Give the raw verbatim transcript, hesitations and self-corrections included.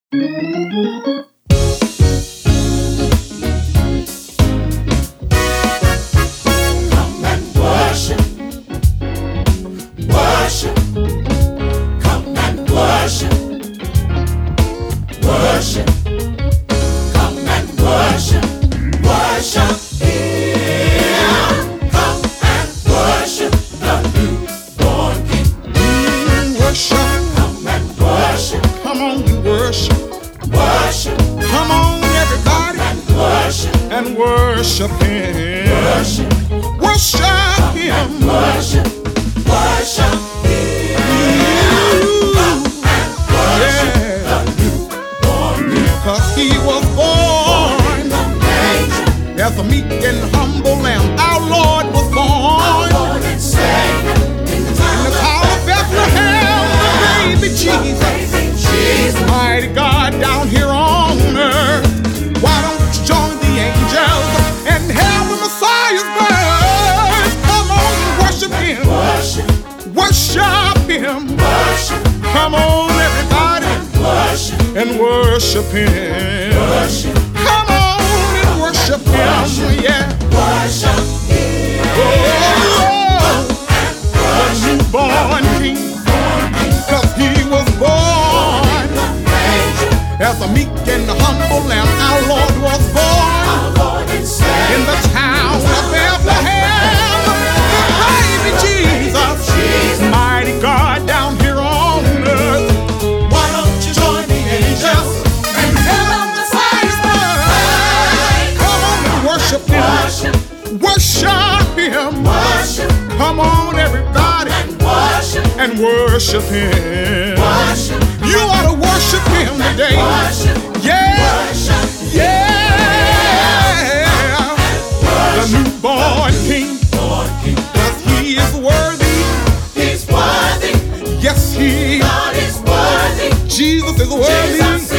Come and worship, worship. Come and worship, worship. Come and worship, worship Him. Come and worship the newborn King. Mm, worship. Come and worship, Come on and worship. worship. Come on, everybody, And worship, and worship Him. worship. Worship Him. Worship, worship Him. Come and worship the newborn King. Cause He was born In the manger, as a meek and humble lamb. Our Lord was born Lord and Savior, in the in town the of town of Bethlehem. The baby Jesus, baby Jesus. mighty God down here on earth. Why don't you join the angels and hail the Messiah's birth? Come on and worship Him. Worship, Worship Him. worship, Come on, everybody, worship, and worship Him. worship, Come on and worship Him. Yeah. worship Him. Oh, the newborn King. Cause He was born as a meek and humble lamb. Our Lord was born Our Lord and in Savior, the town of Bethlehem. The baby Jesus, mighty God down here on earth. Why don't you join the angels and hail the Messiah's birth? Come on and worship Him. worship, Worship Him. worship, Come on, everybody, worship, and worship Him. worship, You ought to worship Him today. worship, Yeah, worship, yeah. The newborn King, Lord King. cause He is worthy. He's worthy, Yes, He, God is worthy, Jesus is worthy. Jesus